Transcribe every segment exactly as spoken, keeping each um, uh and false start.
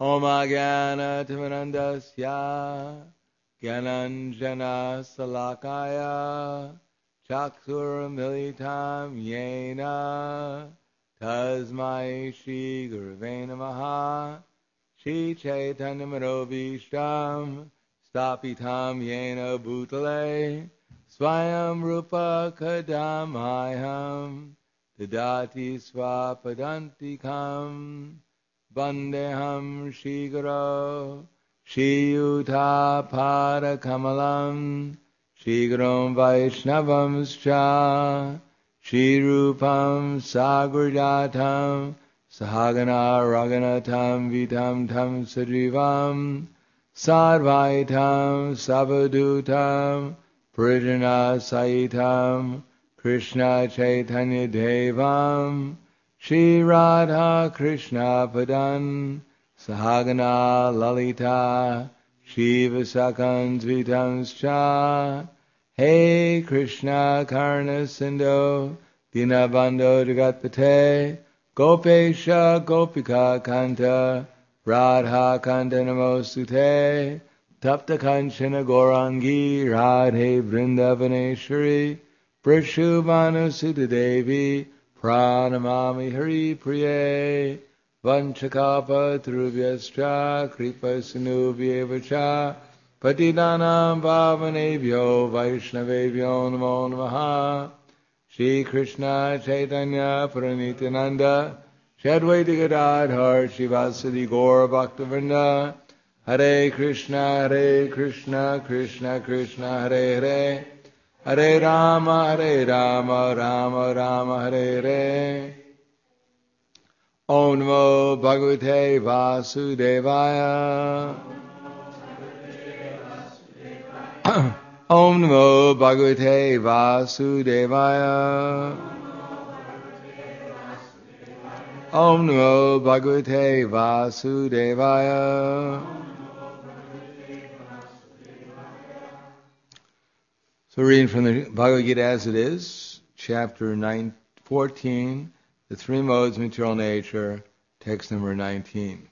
Om Jnana Timirandasya Gyananjana Salakaya Chaksur Militam Yena Tasmai Shri Gurave Namaha Shri Chaitanya Manobhishtam Stapitam Yena Bhutale Swayam Rupa Kadamayam Dadati Swapadantikam Vandeham Shri Guru Shri Yuta Pada Kamalam Shri Gurum Vaishnavamscha Shri Rupam Sagrajatam Sahagana Raganatam Vitam Tam Sajivam Sadvaitam Savadutam Prijana Saitam Krishna Chaitanya Devam Shri Radha Krishna Padan Sahagana Lalita Shiva Sakans Vitamscha Hey Krishna Karna Sindhu Dinabandho Jagatpate Gopesha Gopika Kanta Radha Kanta Namostute Tapta Kanchana Gorangi Radhe Vrindavaneshwari Prishubhanu Sudha Devi Pranamami Hari Priye Vanchakapa Trubhyascha Kripa Sinubhyevacha Patidanam Bhavanebhyo Vaishnavebhyo Namo Namaha Shri Krishna Chaitanya Pranityananda Shadvaita Gadadhar Shivasadi Gaura Bhaktivinoda Hare Krishna Hare Krishna Krishna Krishna Hare Hare Hare Rama Hare Rama Rama Rama Hare Hare Om Namo Bhagavate Vasudevaya Om Namo Bhagavate Vasudevaya Om Namo Bhagavate Vasudevaya. So reading from the Bhagavad Gita as it is, chapter nine, fourteen, the three modes of material nature, text number nineteen.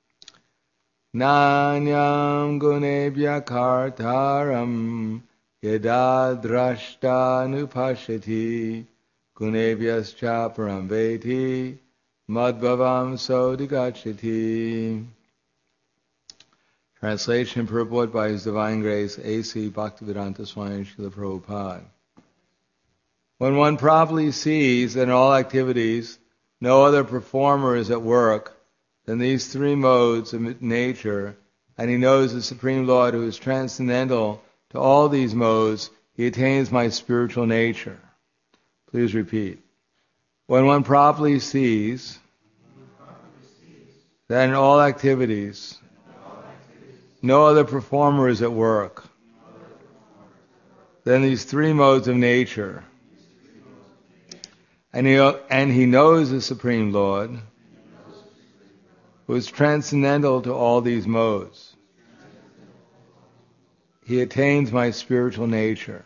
Nanyam gunebhya kartaram yada drashta nupashati gunebhyascha param veti madbhavam sodhigachati. Translation and purport by His Divine Grace A C Bhaktivedanta Swami Srila Prabhupada. When one properly sees that in all activities no other performer is at work than these three modes of nature, and he knows the Supreme Lord who is transcendental to all these modes, he attains my spiritual nature. Please repeat. When one properly sees that in all activities no other performer is at work than these three modes of nature, and he, and he knows the Supreme Lord who is transcendental to all these modes, he attains my spiritual nature.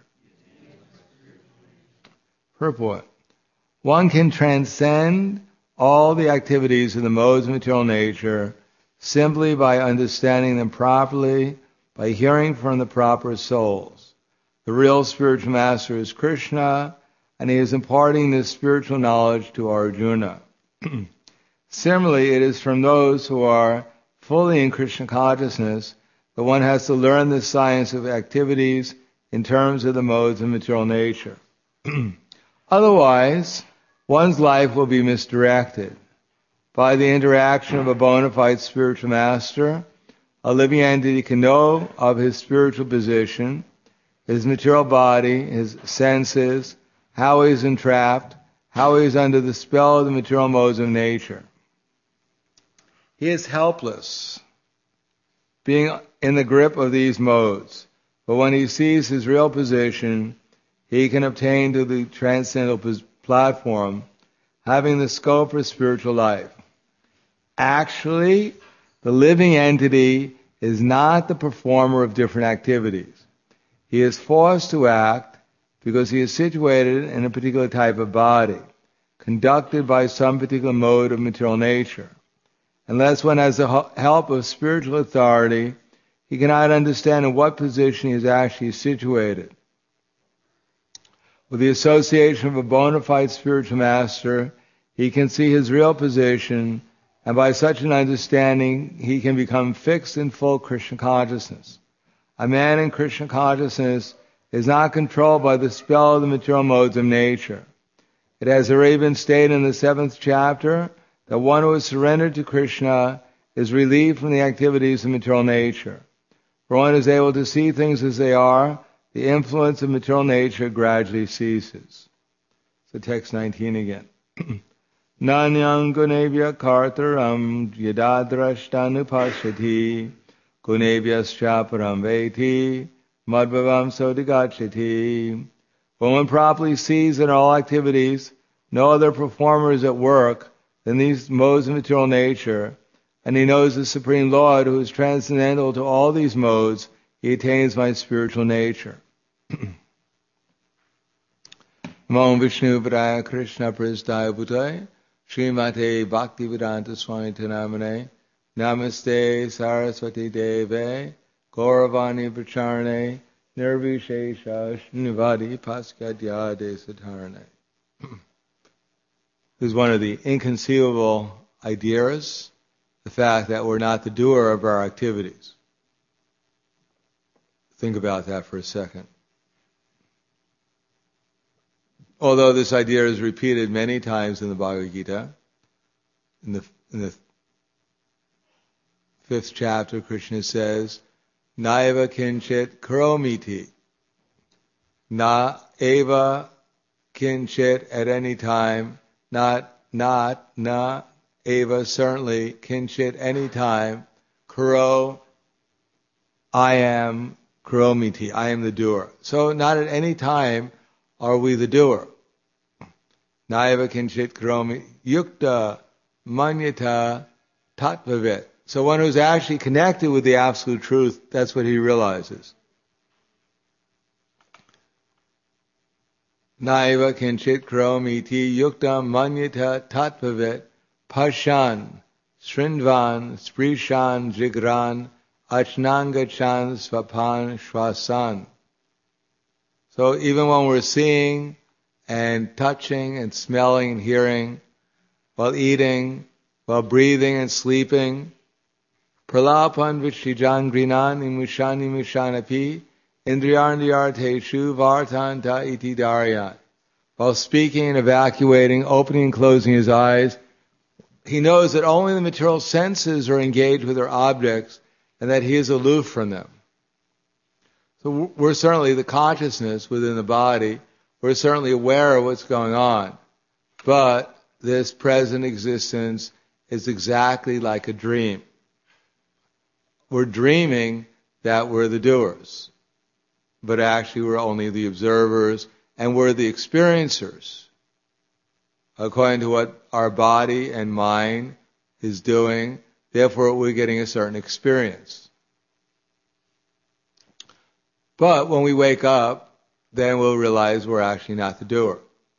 Purport. One can transcend all the activities of the modes of material nature simply by understanding them properly, by hearing from the proper souls. The real spiritual master is Krishna, and he is imparting this spiritual knowledge to Arjuna. Similarly, it is from those who are fully in Krishna consciousness that one has to learn the science of activities in terms of the modes of material nature. Otherwise, one's life will be misdirected. By the interaction of a bona fide spiritual master, a living entity can know of his spiritual position, his material body, his senses, how he is entrapped, how he is under the spell of the material modes of nature. He is helpless, being in the grip of these modes, but when he sees his real position, he can obtain to the transcendental platform, having the scope for spiritual life. Actually, the living entity is not the performer of different activities. He is forced to act because he is situated in a particular type of body, conducted by some particular mode of material nature. Unless one has the help of spiritual authority, he cannot understand in what position he is actually situated. With the association of a bona fide spiritual master, he can see his real position, and by such an understanding, he can become fixed in full Krishna consciousness. A man in Krishna consciousness is not controlled by the spell of the material modes of nature. It has already been stated in the seventh chapter that one who is surrendered to Krishna is relieved from the activities of material nature. For one is able to see things as they are, the influence of material nature gradually ceases. So text nineteen again. Nanyang gunebhya kartaram yadadrashtanupashyati gunebhyascha param veti madbhavam sodigachati. When one properly sees in all activities no other performer is at work than these modes of material nature, and he knows the Supreme Lord who is transcendental to all these modes, he attains my spiritual nature. Namo Vishnu Padaya Krishna Prasthaya Bhutaya Srimate Bhaktivedanta Swami Namane Namaste Saraswati Deve Gauravani Pracharane Nirvishesha Shnivadi Paskadya Desatarane. This is one of the inconceivable ideas, the fact that we're not the doer of our activities. Think about that for a second. Although this idea is repeated many times in the Bhagavad Gita, in the, in the fifth chapter, Krishna says, Naiva kinchit karomiti. Na eva kinchit at any time, not, not, na eva certainly, kinchit any time, karo, I am karomiti, I am the doer. So not at any time are we the doer. Naiva kinchit karomi yukta manyata tatvavit. So one who's actually connected with the absolute truth, that's what he realizes. Naiva kinchit karomi ti yukta manyata tatvavit pashan srindvan sprishan jigran achnangachan svapan shvasan. So even when we're seeing and touching and smelling and hearing, while eating, while breathing and sleeping, pralapan vichijan grinan imushani mushanapi indriyarndiyarteshu vartanta iti daryat. While speaking and evacuating, opening and closing his eyes, he knows that only the material senses are engaged with their objects and that he is aloof from them. So we're certainly the consciousness within the body. We're certainly aware of what's going on. But this present existence is exactly like a dream. We're dreaming that we're the doers. But actually we're only the observers and we're the experiencers. According to what our body and mind is doing, therefore we're getting a certain experience. But when we wake up, then we'll realize we're actually not the doer.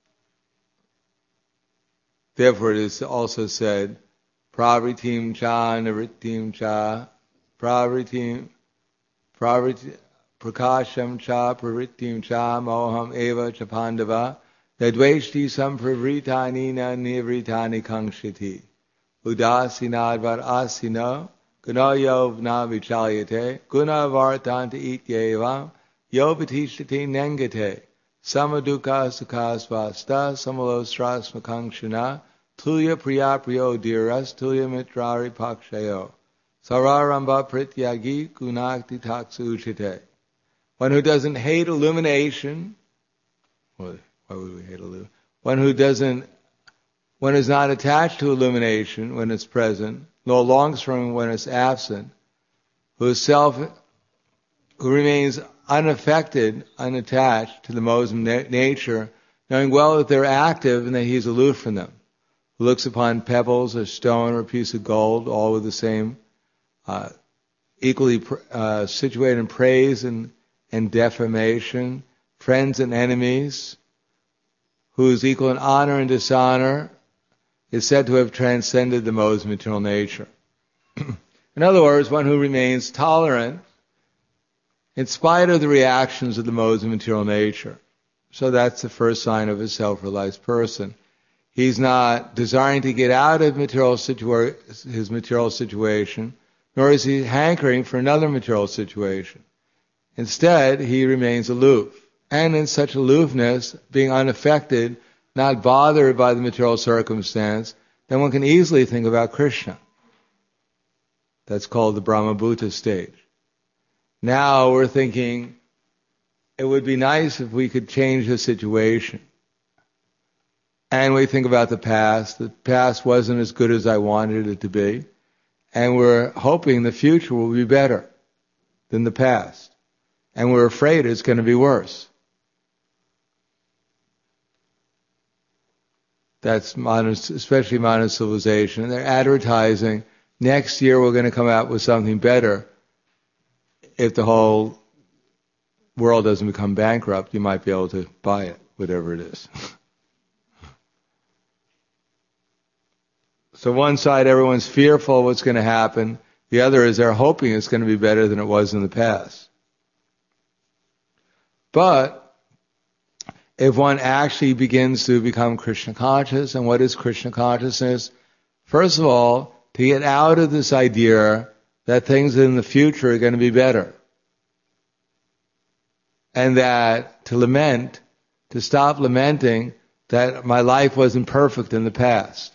Therefore it is also said, pravritim cha navritim cha, pravritim, pravritim, prakasham cha, pravritim cha, moham eva cha pandava, nadveshti sampravritani na nivritani kangshiti, udasinadvar asino, gunayo vna vichalyate, gunavartanta ityevam, Yo patishati nengate, samaduka sukasvasta, samalostras makangshana, tulya priyapriyo diras, tulya mitrari pakshayo, sararamba prityagi gunakti taksu uchite. One who doesn't hate illumination, well, why would we hate illumination? One who doesn't, one is not attached to illumination when it's present, nor longs for it when it's absent, who is self, who remains unaffected, unattached to the modes of na- nature, knowing well that they're active and that he's aloof from them. Who looks upon pebbles or stone or a piece of gold, all with the same, uh, equally pr- uh, situated in praise and, and defamation, friends and enemies, who is equal in honor and dishonor, is said to have transcended the modes of material nature. In other words, one who remains tolerant in spite of the reactions of the modes of material nature. So that's the first sign of a self-realized person. He's not desiring to get out of material situa- his material situation, nor is he hankering for another material situation. Instead, he remains aloof. And in such aloofness, being unaffected, not bothered by the material circumstance, then one can easily think about Krishna. That's called the Brahmabhuta stage. Now we're thinking, it would be nice if we could change the situation. And we think about the past. The past wasn't as good as I wanted it to be. And we're hoping the future will be better than the past. And we're afraid it's going to be worse. That's modern, especially modern civilization. And they're advertising, next year we're going to come out with something better. If the whole world doesn't become bankrupt, you might be able to buy it, whatever it is. So one side, everyone's fearful of what's going to happen. The other is they're hoping it's going to be better than it was in the past. But if one actually begins to become Krishna conscious, and what is Krishna consciousness? First of all, to get out of this idea that things in the future are going to be better. And that to lament, to stop lamenting that my life wasn't perfect in the past.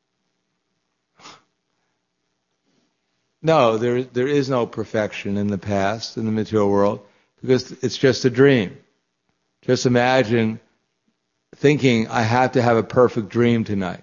No, there there is no perfection in the past, in the material world, because it's just a dream. Just imagine thinking, I have to have a perfect dream tonight.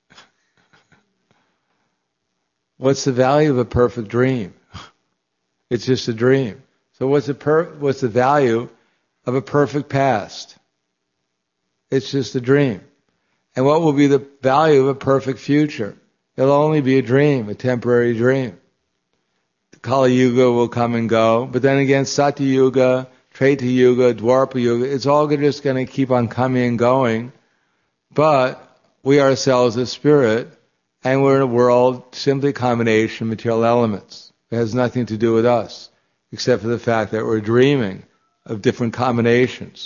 What's the value of a perfect dream? It's just a dream. So what's the per- what's the value of a perfect past? It's just a dream. And what will be the value of a perfect future? It'll only be a dream, a temporary dream. The Kali Yuga will come and go, but then again, Satya Yuga, Treta Yuga, Dwapara Yuga, it's all just going to keep on coming and going. But we ourselves are spirit, and we're in a world simply a combination of material elements. It has nothing to do with us, except for the fact that we're dreaming of different combinations.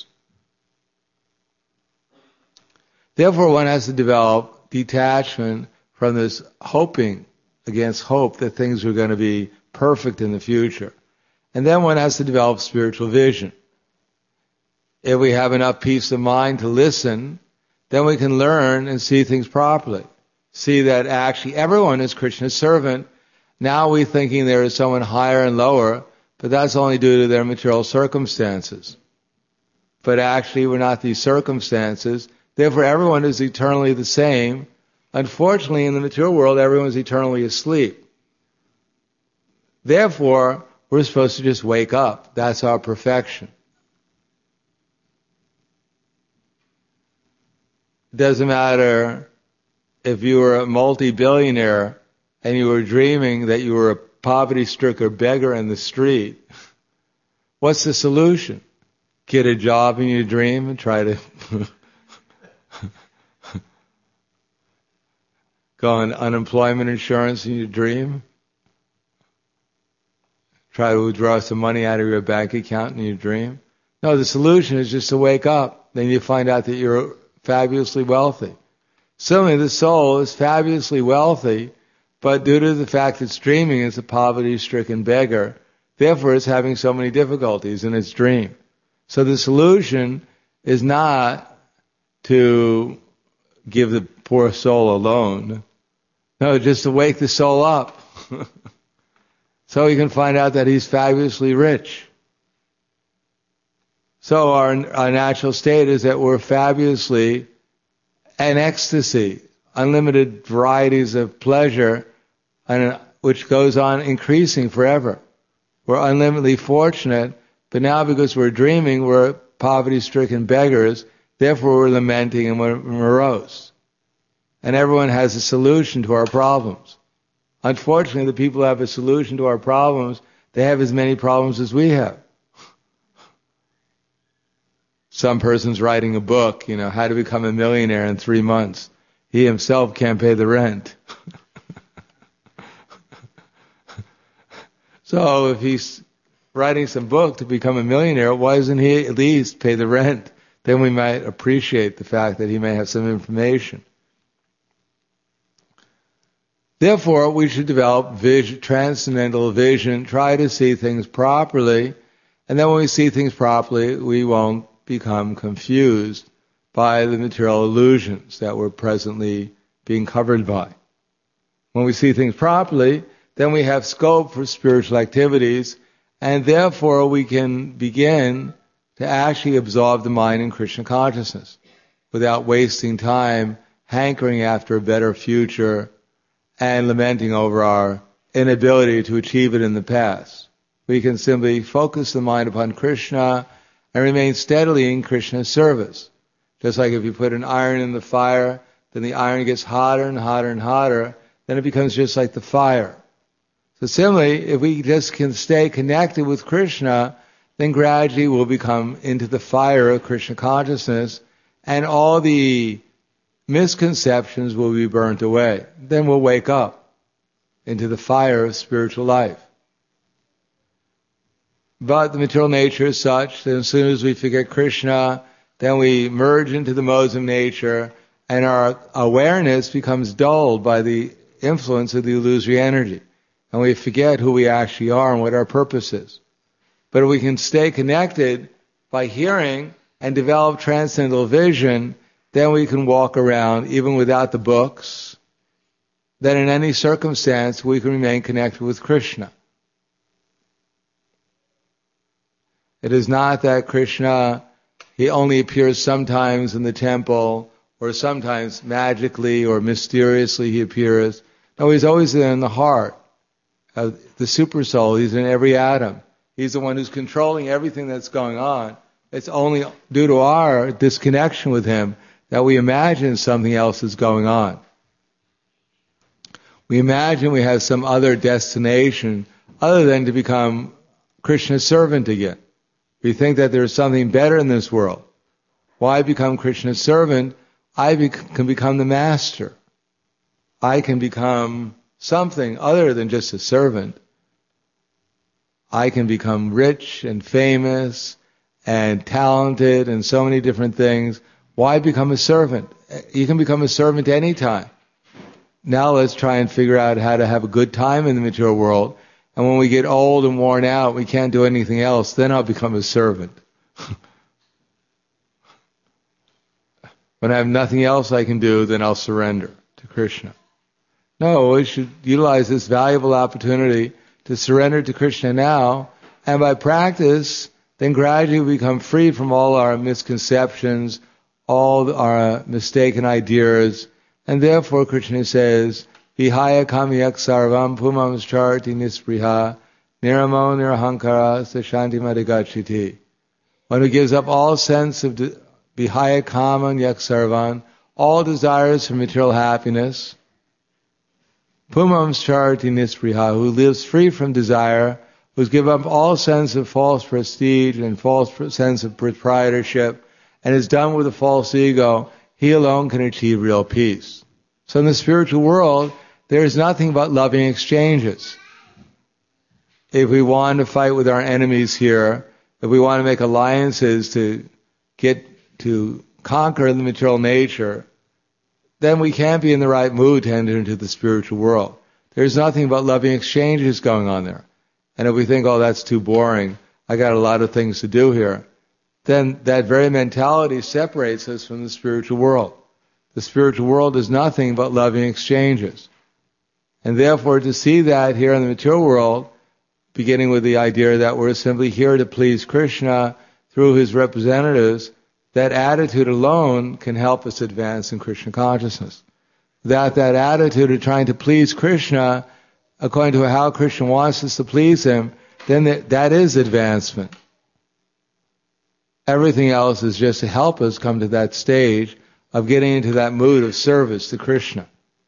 Therefore, one has to develop detachment from this hoping against hope that things are going to be perfect in the future. And then one has to develop spiritual vision. If we have enough peace of mind to listen, then we can learn and see things properly. See that actually everyone is Krishna's servant. Now we're thinking there is someone higher and lower, but that's only due to their material circumstances. But actually we're not these circumstances. Therefore everyone is eternally the same. Unfortunately, in the material world, everyone is eternally asleep. Therefore, we're supposed to just wake up. That's our perfection. It doesn't matter if you were a multi-billionaire and you were dreaming that you were a poverty-stricken beggar in the street. What's the solution? Get a job in your dream and try to go on unemployment insurance in your dream? Try to withdraw some money out of your bank account in your dream? No, the solution is just to wake up. Then you find out that you're fabulously wealthy. Similarly, the soul is fabulously wealthy, but due to the fact it's dreaming, it's a poverty-stricken beggar. Therefore, it's having so many difficulties in its dream. So the solution is not to give the poor soul a loan. No, just to wake the soul up. So he can find out that he's fabulously rich. So our, our natural state is that we're fabulously in ecstasy, unlimited varieties of pleasure, and which goes on increasing forever. We're unlimitedly fortunate, but now because we're dreaming, we're poverty-stricken beggars, therefore we're lamenting and we're morose. And everyone has a solution to our problems. Unfortunately, the people who have a solution to our problems, they have as many problems as we have. Some person's writing a book, you know, how to become a millionaire in three months. He himself can't pay the rent. So if he's writing some book to become a millionaire, why doesn't he at least pay the rent? Then we might appreciate the fact that he may have some information. Therefore, we should develop vision, transcendental vision, try to see things properly, and then when we see things properly, we won't become confused by the material illusions that we're presently being covered by. When we see things properly, then we have scope for spiritual activities, and therefore we can begin to actually absorb the mind in Krishna consciousness without wasting time hankering after a better future and lamenting over our inability to achieve it in the past. We can simply focus the mind upon Krishna and remain steadily in Krishna's service. Just like if you put an iron in the fire, then the iron gets hotter and hotter and hotter, then it becomes just like the fire. So similarly, if we just can stay connected with Krishna, then gradually we'll become into the fire of Krishna consciousness, and all the misconceptions will be burnt away. Then we'll wake up into the fire of spiritual life. But the material nature is such that as soon as we forget Krishna, then we merge into the modes of nature, and our awareness becomes dulled by the influence of the illusory energy. And we forget who we actually are and what our purpose is. But if we can stay connected by hearing and develop transcendental vision, then we can walk around even without the books. Then in any circumstance we can remain connected with Krishna. It is not that Krishna, he only appears sometimes in the temple, or sometimes magically or mysteriously he appears. No, he's always there in the heart. Uh, the super soul, he's in every atom. He's the one who's controlling everything that's going on. It's only due to our disconnection with him that we imagine something else is going on. We imagine we have some other destination other than to become Krishna's servant again. We think that there's something better in this world. Why become Krishna's servant? I be- can become the master. I can become something other than just a servant. I can become rich and famous and talented and so many different things. Why become a servant? You can become a servant any time. Now let's try and figure out how to have a good time in the material world. And when we get old and worn out, we can't do anything else, then I'll become a servant. When I have nothing else I can do, then I'll surrender to Krishna. No, we should utilize this valuable opportunity to surrender to Krishna now, and by practice, then gradually we become free from all our misconceptions, all our mistaken ideas, and therefore Krishna says, Vihaya kamyak sarvam pumam charti nispriha niramo nirahankara sashanti madhigachiti. One who gives up all sense of de- Vihaya kaman yak sarvan, all desires for material happiness, Pumam charti nispriha, who lives free from desire, who's given up all sense of false prestige and false sense of proprietorship, and is done with a false ego, he alone can achieve real peace. So in the spiritual world, there is nothing but loving exchanges. If we want to fight with our enemies here, if we want to make alliances to get to conquer the material nature, then we can't be in the right mood to enter into the spiritual world. There's nothing but loving exchanges going on there. And if we think, oh, that's too boring, I got a lot of things to do here, then that very mentality separates us from the spiritual world. The spiritual world is nothing but loving exchanges. And therefore, to see that here in the material world, beginning with the idea that we're simply here to please Krishna through his representatives, that attitude alone can help us advance in Krishna consciousness. Without that attitude of trying to please Krishna according to how Krishna wants us to please him, then that is advancement. Everything else is just to help us come to that stage of getting into that mood of service to Krishna.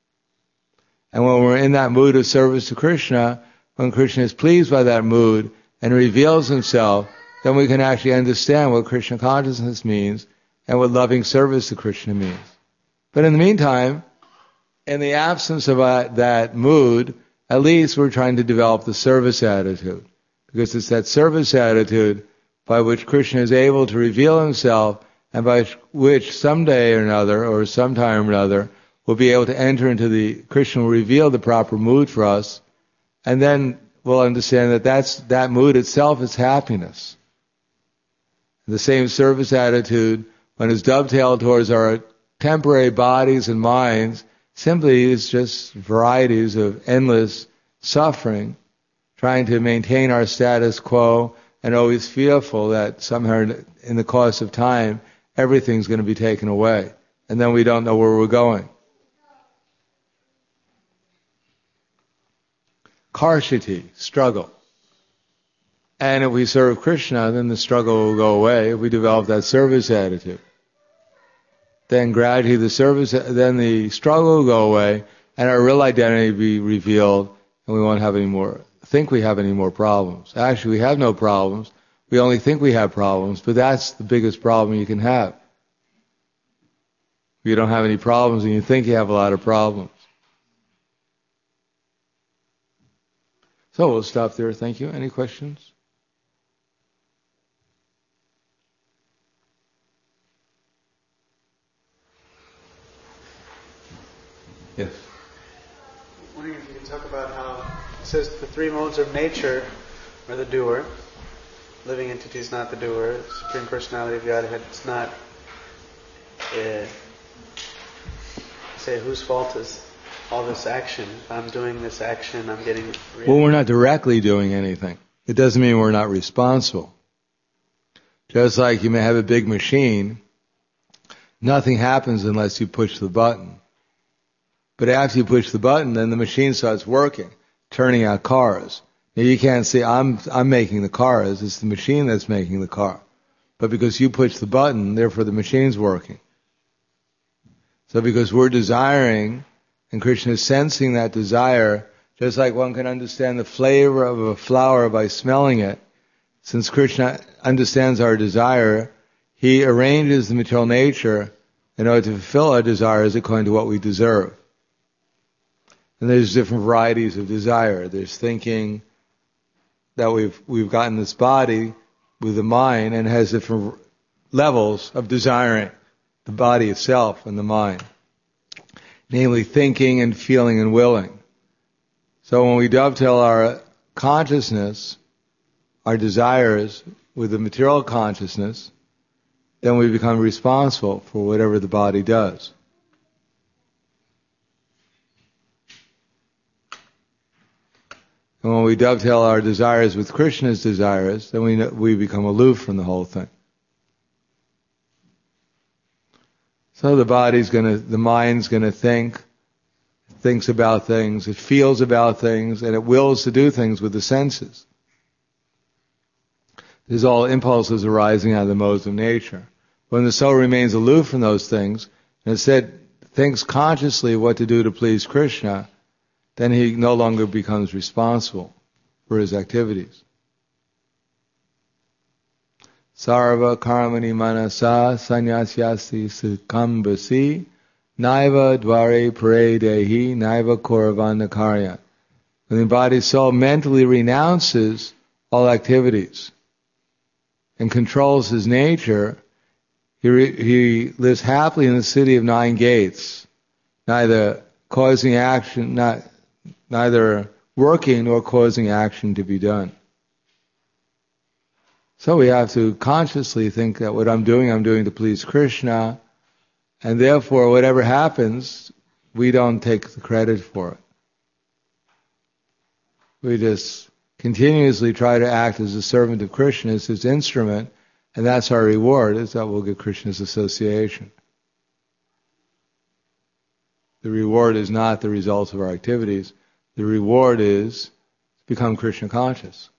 And when we're in that mood of service to Krishna, when Krishna is pleased by that mood and reveals himself, then we can actually understand what Krishna consciousness means and what loving service to Krishna means. But in the meantime, in the absence of uh, that mood at least we're trying to develop the service attitude. Because it's that service attitude by which Krishna is able to reveal himself, and by which someday or another, or sometime or another, we'll be able to enter into the, Krishna will reveal the proper mood for us, and then we'll understand that that's, that mood itself is happiness. The same service attitude, when it's dovetailed towards our temporary bodies and minds, simply is just varieties of endless suffering, trying to maintain our status quo and always fearful that somehow in the course of time everything's going to be taken away, and then we don't know where we're going. Karshati, struggle. And if we serve Krishna, then the struggle will go away if we develop that service attitude. Then gradually the service, then the struggle will go away, and our real identity will be revealed, and we won't have any more, think we have any more problems. Actually, we have no problems. We only think we have problems, but that's the biggest problem you can have. If you don't have any problems and you think you have a lot of problems. So we'll stop there. Thank you. Any questions? Yes. I'm wondering if you can talk about how it says the three modes of nature are the doer, living entity is not the doer, Supreme Personality of Godhead is not. Uh, say whose fault is all this action? If I'm doing this action, I'm getting. Well, we're not directly doing anything. It doesn't mean we're not responsible. Just like you may have a big machine, nothing happens unless you push the button. But after you push the button, then the machine starts working, turning out cars. Now you can't say, I'm I'm making the cars, it's the machine that's making the car. But because you push the button, therefore the machine's working. So because we're desiring, and Krishna is sensing that desire, just like one can understand the flavor of a flower by smelling it, since Krishna understands our desire, he arranges the material nature in order to fulfill our desires according to what we deserve. And there's different varieties of desire. There's thinking that we've we've gotten this body with the mind, and it has different levels of desiring the body itself and the mind. Namely, thinking and feeling and willing. So when we dovetail our consciousness, our desires, with the material consciousness, then we become responsible for whatever the body does. And when we dovetail our desires with Krishna's desires, then we we become aloof from the whole thing. So the body's gonna, the mind's gonna think, thinks about things, it feels about things, and it wills to do things with the senses. These all impulses arising out of the modes of nature. When the soul remains aloof from those things, and instead thinks consciously what to do to please Krishna, then he no longer becomes responsible for his activities. Sarva karmani manasa sanyasyasti sukambasi naiva dvare pare dehi naiva koravana karya. When the embodied soul mentally renounces all activities and controls his nature, he, re- he lives happily in the city of nine gates, neither causing action, not neither working nor causing action to be done. So we have to consciously think that what I'm doing, I'm doing to please Krishna, and therefore whatever happens, we don't take the credit for it. We just continuously try to act as a servant of Krishna, as his instrument, and that's our reward, is that we'll get Krishna's association. The reward is not the result of our activities. The reward is to become Krishna conscious.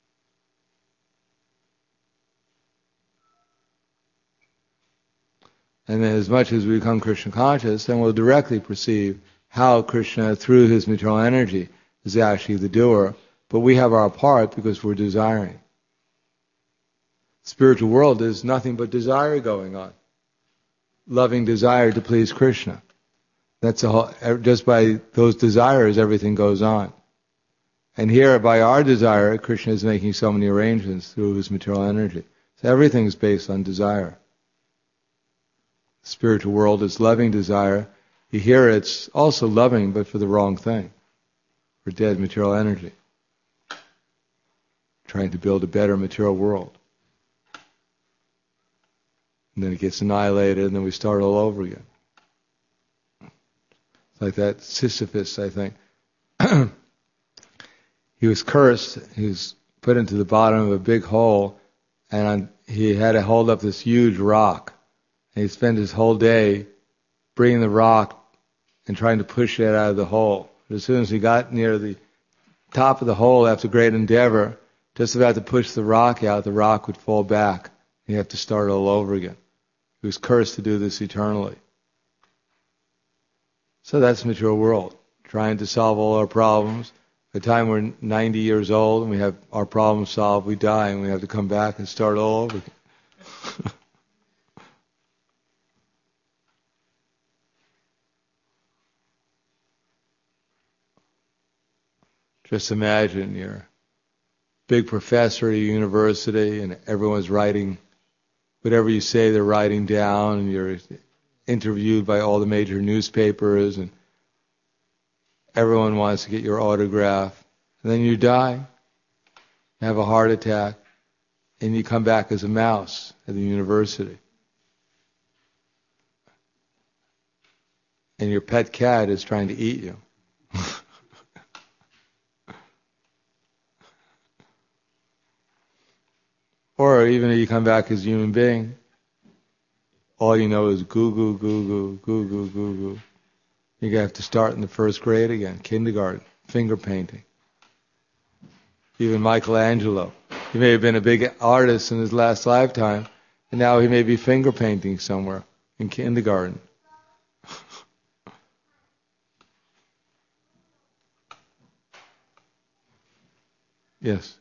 And as much as we become Krishna conscious, then we'll directly perceive how Krishna, through his material energy, is actually the doer. But we have our part because we're desiring. The spiritual world is nothing but desire going on. Loving desire to please Krishna. That's a whole, just by those desires, everything goes on. And here, by our desire, Krishna is making so many arrangements through his material energy. So everything is based on desire. The spiritual world is loving desire. Here it's also loving, but for the wrong thing, for dead material energy. Trying to build a better material world. And then it gets annihilated, and then we start all over again. It's like that Sisyphus, I think. He was cursed. He was put into the bottom of a big hole, and on, he had to hold up this huge rock. And he spent his whole day bringing the rock and trying to push it out of the hole. But as soon as he got near the top of the hole after great endeavor, just about to push the rock out, the rock would fall back. He'd have to start all over again. He was cursed to do this eternally. So that's the material world, trying to solve all our problems. By the time we're ninety years old and we have our problems solved, we die and we have to come back and start all over again. Just imagine you're a big professor at a university and everyone's writing, whatever you say they're writing down, and you're interviewed by all the major newspapers and everyone wants to get your autograph. And then you die, have a heart attack, and you come back as a mouse at the university. And your pet cat is trying to eat you. Or even if you come back as a human being, all you know is goo goo goo goo goo goo goo goo. You're gonna have to start in the first grade again, kindergarten, finger painting. Even Michelangelo, he may have been a big artist in his last lifetime, and now he may be finger painting somewhere in kindergarten. Yes.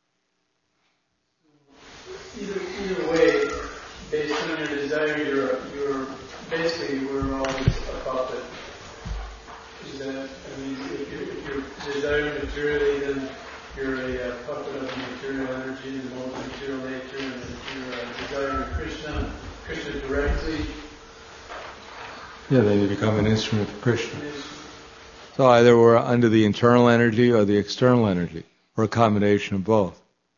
Either, either way, based on your desire, you're, you're basically, we're always a puppet. Is that, I mean, if you're, if you're desiring materially, then you're a uh, puppet of the material energy, the multi-material nature, and if you're uh, desiring Krishna, Krishna directly. Yeah, then you become an instrument for Krishna. So either we're under the internal energy or the external energy, or a combination of both.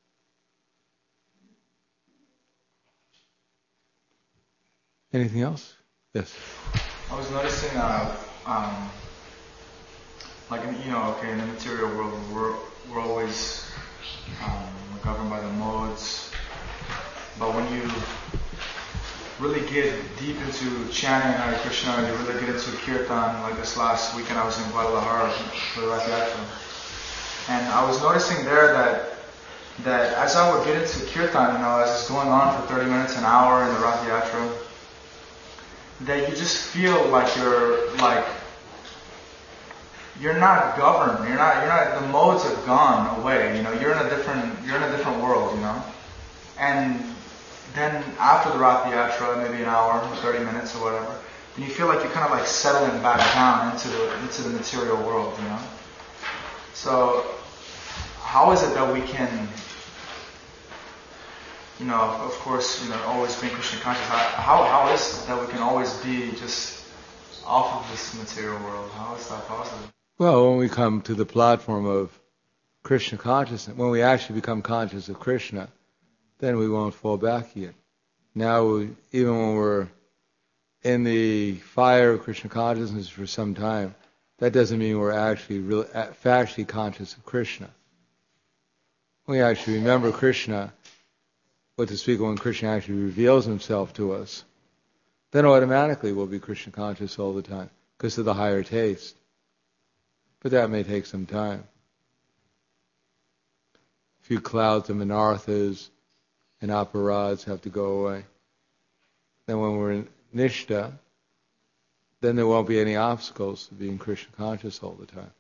Anything else? Yes. I was noticing, uh, um, like in, you know, okay, in the material world, we're we're always um, governed by the modes. But when you really get deep into chanting Hare Krishna, and you really get into kirtan, like this last weekend I was in Guadalajara for the Rath Yatra, and I was noticing there that that as I would get into kirtan, you know, as it's going on for thirty minutes, an hour in the Rath Yatra, that you just feel like you're like you're not governed. You're not. You're not. The modes have gone away. You know. You're in a different. You're in a different world. You know. And then after the Rath Yatra, maybe an hour, thirty minutes, or whatever, then you feel like you're kind of like settling back down into the into the material world. You know. So, how is it that we can? You know, of course, you know, always being Krishna conscious. How how is it that we can always be just off of this material world? How is that possible? Well, when we come to the platform of Krishna consciousness, when we actually become conscious of Krishna, then we won't fall back again. Now, we, even when we're in the fire of Krishna consciousness for some time, that doesn't mean we're actually really factually conscious of Krishna. When we actually remember Krishna, what to speak when Krishna actually reveals himself to us, then automatically we'll be Krishna conscious all the time because of the higher taste. But that may take some time. A few clouds of manarthas and aparads have to go away. Then when we're in Nishta, then there won't be any obstacles to being Krishna conscious all the time.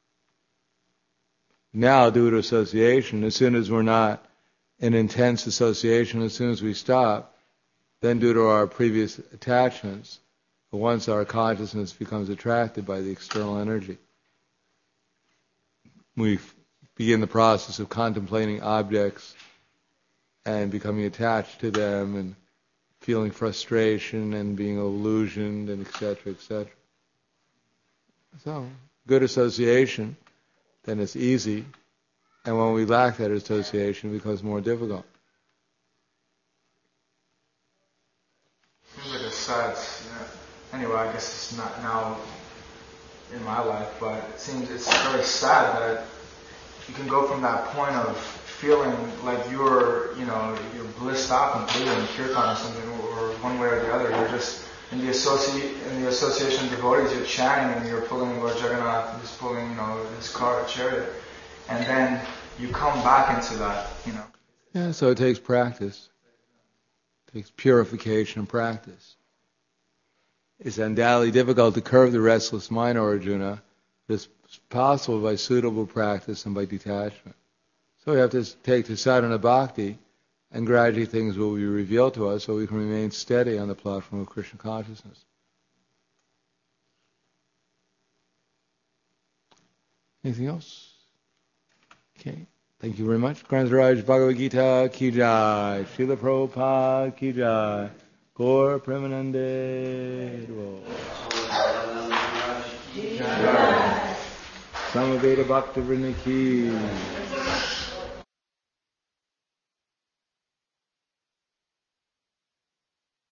Now, due to association, as soon as we're not in intense association, as soon as we stop, then due to our previous attachments, once our consciousness becomes attracted by the external energy, we begin the process of contemplating objects and becoming attached to them and feeling frustration and being illusioned and et cetera, et cetera. So, good association, then it's easy. And when we lack that association, it becomes more difficult. Seems like a sad, yeah. Anyway, I guess it's not now in my life, but it seems it's very sad that you can go from that point of feeling like you're, you know, you're blissed out completely in kirtan or something, or one way or the other. You're just in the associate in the association of devotees. You're chanting and you're pulling Lord Jagannath, who's pulling, you know, his car, chariot, and then you come back into that, you know. Yeah, so it takes practice. It takes purification and practice. It's undoubtedly difficult to curb the restless mind, Arjuna. It's possible by suitable practice and by detachment. So we have to take to sadhana bhakti, and gradually things will be revealed to us so we can remain steady on the platform of Krishna consciousness. Anything else? Okay. Thank you very much. Grantaraj Bhagavad Gita Ki Jai. Srila Prabhupada Ki Jai. Gaur Premanande. Samaveda Bhakta Vrinda Ki.